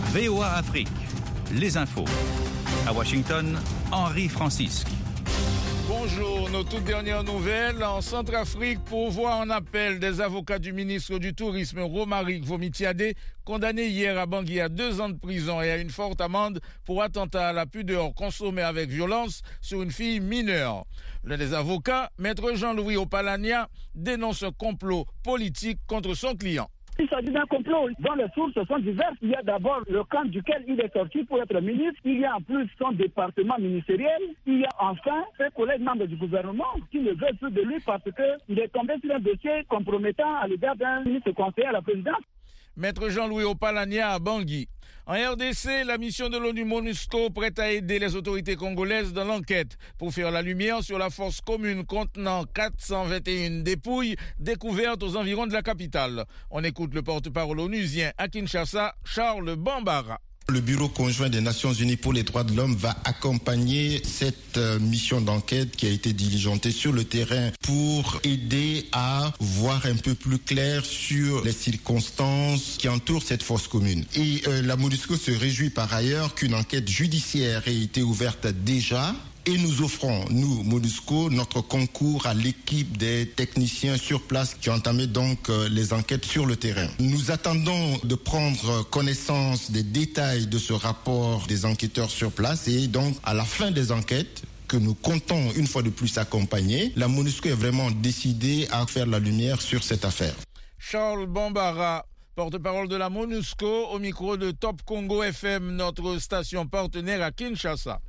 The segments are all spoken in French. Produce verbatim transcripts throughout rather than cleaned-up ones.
V O A Afrique, les infos. À Washington, Henri Francisque. Bonjour, nos toutes dernières nouvelles. En Centrafrique, pourvoi en appel des avocats du ministre du Tourisme, Romaric Vomitiade, condamné hier à Bangui à deux ans de prison et à une forte amende pour attentat à la pudeur consommé avec violence sur une fille mineure. L'un des avocats, maître Jean-Louis Opalania, dénonce un complot politique contre son client. Il s'agit d'un complot dont les sources sont diverses. Il y a d'abord le camp duquel il est sorti pour être ministre. Il y a en plus son département ministériel. Il y a enfin ses collègues membres du gouvernement qui ne veulent plus de lui parce qu'il est tombé sur un dossier compromettant à l'égard d'un ministre conseiller à la présidence. Maître Jean-Louis Opalania à Bangui. En R D C, la mission de l'ONU MONUSCO prête à aider les autorités congolaises dans l'enquête pour faire la lumière sur la force commune contenant quatre cent vingt et une dépouilles découvertes aux environs de la capitale. On écoute le porte-parole onusien à Kinshasa, Charles Bambara. Le Bureau conjoint des Nations Unies pour les droits de l'homme va accompagner cette euh, mission d'enquête qui a été diligentée sur le terrain pour aider à voir un peu plus clair sur les circonstances qui entourent cette force commune. Et euh, la MONUSCO se réjouit par ailleurs qu'une enquête judiciaire ait été ouverte déjà. Et nous offrons, nous, MONUSCO, notre concours à l'équipe des techniciens sur place qui ont entamé donc euh, les enquêtes sur le terrain. Nous attendons de prendre connaissance des détails de ce rapport des enquêteurs sur place et donc à la fin des enquêtes, que nous comptons une fois de plus accompagner, la MONUSCO est vraiment décidée à faire la lumière sur cette affaire. Charles Bambara, porte-parole de la MONUSCO, au micro de Top Congo F M, notre station partenaire à Kinshasa.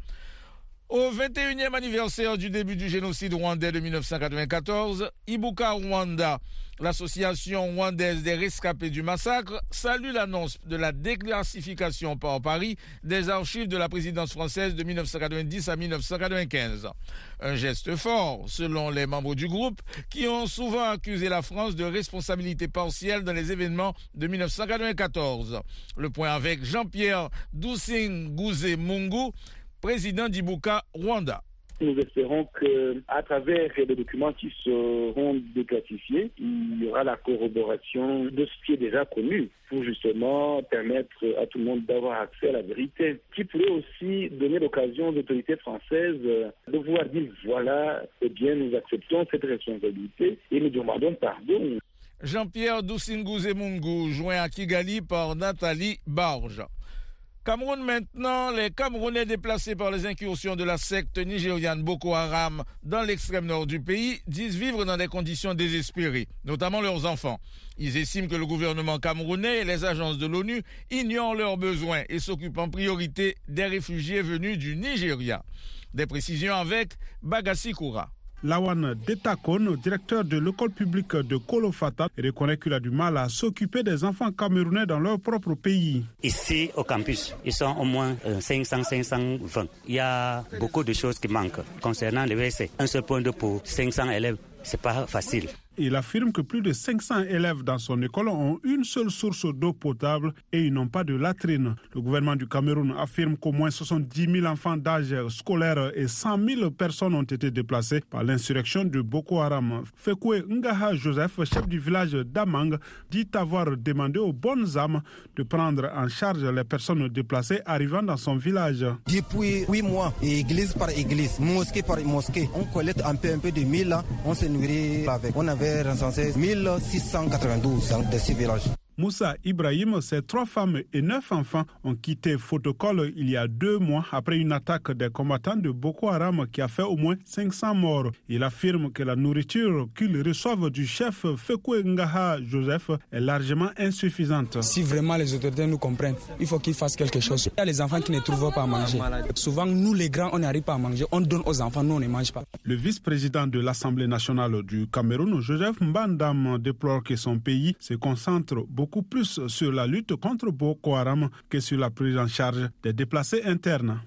Au vingt et unième anniversaire du début du génocide rwandais de dix-neuf cent quatre-vingt-quatorze, Ibuka Rwanda, l'association rwandaise des rescapés du massacre, salue l'annonce de la déclassification par Paris des archives de la présidence française de dix-neuf cent quatre-vingt-dix à dix-neuf cent quatre-vingt-quinze. Un geste fort, selon les membres du groupe, qui ont souvent accusé la France de responsabilité partielle dans les événements de dix-neuf cent quatre-vingt-quatorze. Le point avec Jean-Pierre Doussing-Gouzé Mungu, président d'Ibuka Rwanda. Nous espérons qu'à travers les documents qui seront déclassifiés, il y aura la corroboration de ce qui est déjà connu pour justement permettre à tout le monde d'avoir accès à la vérité, qui pourrait aussi donner l'occasion aux autorités françaises de pouvoir dire voilà, eh bien nous acceptons cette responsabilité et nous demandons pardon. Jean-Pierre Doussing-Gouzé Mungu, joint à Kigali par Nathalie Barge. Cameroun maintenant, les Camerounais déplacés par les incursions de la secte nigériane Boko Haram dans l'extrême nord du pays disent vivre dans des conditions désespérées, notamment leurs enfants. Ils estiment que le gouvernement camerounais et les agences de l'ONU ignorent leurs besoins et s'occupent en priorité des réfugiés venus du Nigeria. Des précisions avec Bagassi Koura. Lawan Detakon, directeur de l'école publique de Kolofata, reconnaît qu'il a du mal à s'occuper des enfants camerounais dans leur propre pays. Ici, au campus, ils sont au moins cinq cents à cinq cent vingt. Il y a beaucoup de choses qui manquent. Concernant les W C, un seul point de pour cinq cents élèves, c'est pas facile. Il affirme que plus de cinq cents élèves dans son école ont une seule source d'eau potable et ils n'ont pas de latrine. Le gouvernement du Cameroun affirme qu'au moins soixante-dix mille enfants d'âge scolaire et cent mille personnes ont été déplacées par l'insurrection de Boko Haram. Fekwe Ngaha Joseph, chef du village d'Amang, dit avoir demandé aux bonnes âmes de prendre en charge les personnes déplacées arrivant dans son village. Depuis huit mois, église par église, mosquée par mosquée, on collecte un peu, un peu de mille, on se nourrit avec. On avait recensé mille six cent quatre-vingt-douze dans ces villages. Moussa Ibrahim, ses trois femmes et neuf enfants ont quitté Fotokol il y a deux mois après une attaque des combattants de Boko Haram qui a fait au moins cinq cents morts. Il affirme que la nourriture qu'ils reçoivent du chef Fekwe Ngaha Joseph est largement insuffisante. Si vraiment les autorités nous comprennent, il faut qu'ils fassent quelque chose. Il y a les enfants qui ne trouvent pas à manger. Souvent, nous les grands, on n'arrive pas à manger. On donne aux enfants, nous on ne mange pas. Le vice-président de l'Assemblée nationale du Cameroun, Joseph Mbandam, déplore que son pays se concentre beaucoup beaucoup plus sur la lutte contre Boko Haram que sur la prise en charge des déplacés internes.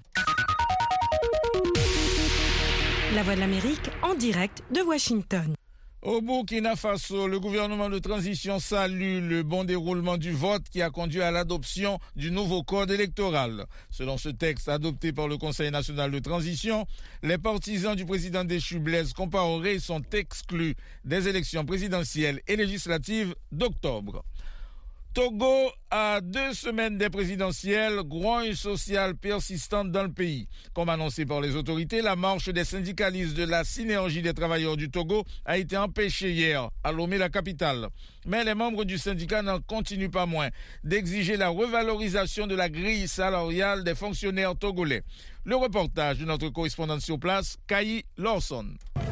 La Voix de l'Amérique en direct de Washington. Au Burkina Faso, le gouvernement de transition salue le bon déroulement du vote qui a conduit à l'adoption du nouveau code électoral. Selon ce texte adopté par le Conseil national de transition, les partisans du président déchu Blaise Compaoré sont exclus des élections présidentielles et législatives d'octobre. Togo, à deux semaines des présidentielles, grogne sociale persistante dans le pays. Comme annoncé par les autorités, la marche des syndicalistes de la synergie des travailleurs du Togo a été empêchée hier à Lomé, la capitale. Mais les membres du syndicat n'en continuent pas moins d'exiger la revalorisation de la grille salariale des fonctionnaires togolais. Le reportage de notre correspondant sur place, Kayi Lawson.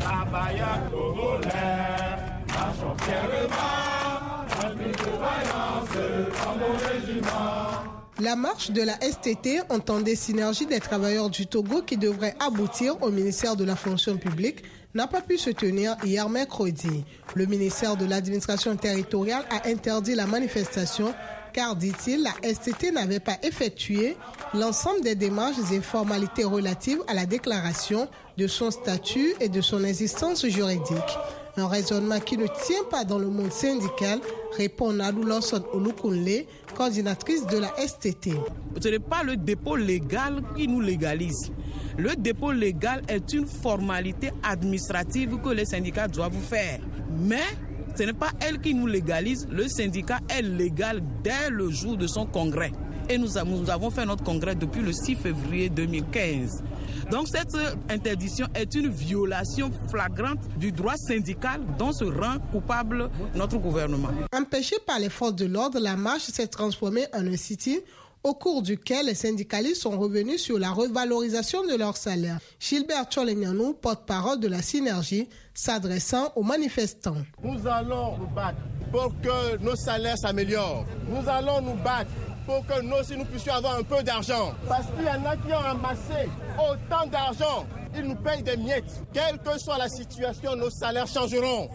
La marche de la S T T entendait Synergie des travailleurs du Togo qui devrait aboutir au ministère de la fonction publique n'a pas pu se tenir hier mercredi. Le ministère de l'administration territoriale a interdit la manifestation car, dit-il, la S T T n'avait pas effectué l'ensemble des démarches et formalités relatives à la déclaration de son statut et de son existence juridique. Un raisonnement qui ne tient pas dans le monde syndical, répond Nalou Lawson Olukunle, coordinatrice de la S T T. Ce n'est pas le dépôt légal qui nous légalise. Le dépôt légal est une formalité administrative que les syndicats doivent faire. Mais ce n'est pas elle qui nous légalise. Le syndicat est légal dès le jour de son congrès. Et nous avons fait notre congrès depuis le six février deux mille quinze. Donc cette interdiction est une violation flagrante du droit syndical dont se rend coupable notre gouvernement. Empêchée par les forces de l'ordre, la marche s'est transformée en un sit-in au cours duquel les syndicalistes sont revenus sur la revalorisation de leur salaire. Gilbert Tcholenyanou, porte-parole de la Synergie, s'adressant aux manifestants. Nous allons nous battre pour que nos salaires s'améliorent. Nous allons nous battre pour que nous aussi nous puissions avoir un peu d'argent. Parce qu'il y en a qui ont amassé autant d'argent, ils nous payent des miettes. Quelle que soit la situation, nos salaires changeront.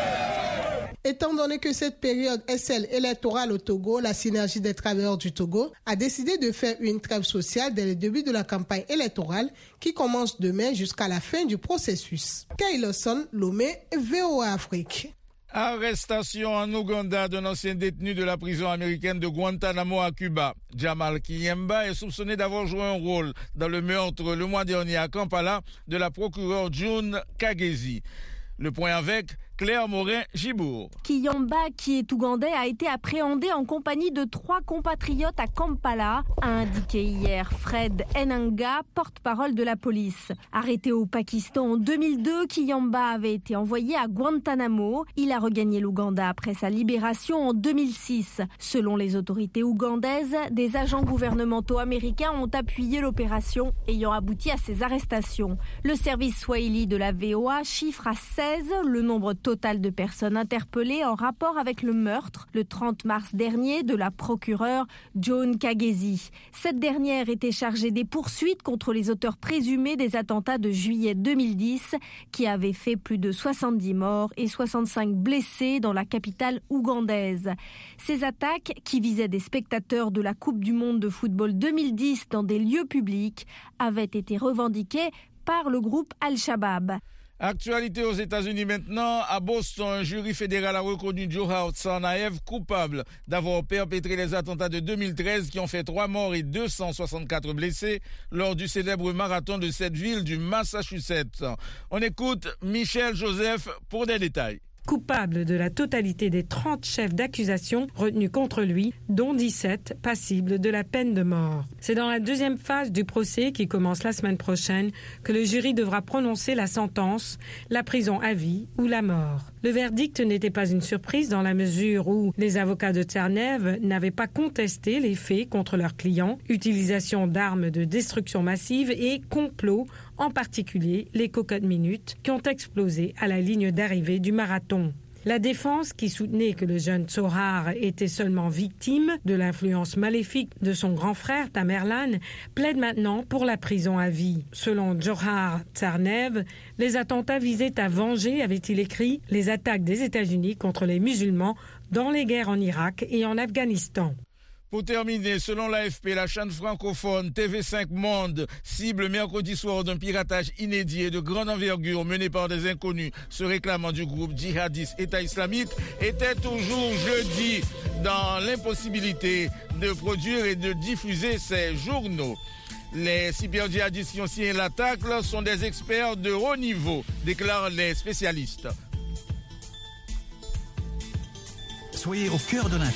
Étant donné que cette période est celle électorale au Togo, la Synergie des travailleurs du Togo a décidé de faire une trêve sociale dès le début de la campagne électorale qui commence demain jusqu'à la fin du processus. Kayi Lawson, Lomé, V O A Afrique. Arrestation en Ouganda d'un ancien détenu de la prison américaine de Guantanamo à Cuba. Jamal Kiyemba est soupçonné d'avoir joué un rôle dans le meurtre le mois dernier à Kampala de la procureure June Kagezi. Le point avec Claire Morin-Gibourg. Kiyemba, qui est ougandais, a été appréhendé en compagnie de trois compatriotes à Kampala, a indiqué hier Fred Enanga, porte-parole de la police. Arrêté au Pakistan en deux mille deux, Kiyemba avait été envoyé à Guantanamo. Il a regagné l'Ouganda après sa libération en deux mille six. Selon les autorités ougandaises, des agents gouvernementaux américains ont appuyé l'opération ayant abouti à ces arrestations. Le service Swahili de la V O A chiffre à seize le nombre total de personnes interpellées en rapport avec le meurtre, le trente mars dernier, de la procureure June Kagezi. Cette dernière était chargée des poursuites contre les auteurs présumés des attentats de juillet deux mille dix, qui avaient fait plus de soixante-dix morts et soixante-cinq blessés dans la capitale ougandaise. Ces attaques, qui visaient des spectateurs de la Coupe du monde de football deux mille dix dans des lieux publics, avaient été revendiquées par le groupe Al-Shabaab. Actualité aux États-Unis maintenant. À Boston, un jury fédéral a reconnu Johar Tsarnaev coupable d'avoir perpétré les attentats de deux mille treize qui ont fait trois morts et deux cent soixante-quatre blessés lors du célèbre marathon de cette ville du Massachusetts. On écoute Michel Joseph pour des détails. Coupable de la totalité des trente chefs d'accusation retenus contre lui, dont dix-sept passibles de la peine de mort. C'est dans la deuxième phase du procès qui commence la semaine prochaine que le jury devra prononcer la sentence, la prison à vie ou la mort. Le verdict n'était pas une surprise dans la mesure où les avocats de Tsarnaev n'avaient pas contesté les faits contre leurs clients, utilisation d'armes de destruction massive et complot, en particulier les cocottes minutes qui ont explosé à la ligne d'arrivée du marathon. La défense, qui soutenait que le jeune Tsohar était seulement victime de l'influence maléfique de son grand frère Tamerlan, plaide maintenant pour la prison à vie. Selon Johar Tsarnaev, les attentats visaient à venger, avait-il écrit, les attaques des États-Unis contre les musulmans dans les guerres en Irak et en Afghanistan. Pour terminer, selon l'A F P, la chaîne francophone T V cinq Monde cible mercredi soir d'un piratage inédit et de grande envergure mené par des inconnus se réclamant du groupe djihadiste État islamique était toujours jeudi dans l'impossibilité de produire et de diffuser ses journaux. Les cyber-djihadistes qui ont signé l'attaque sont des experts de haut niveau, déclarent les spécialistes. Soyez au cœur de l'info.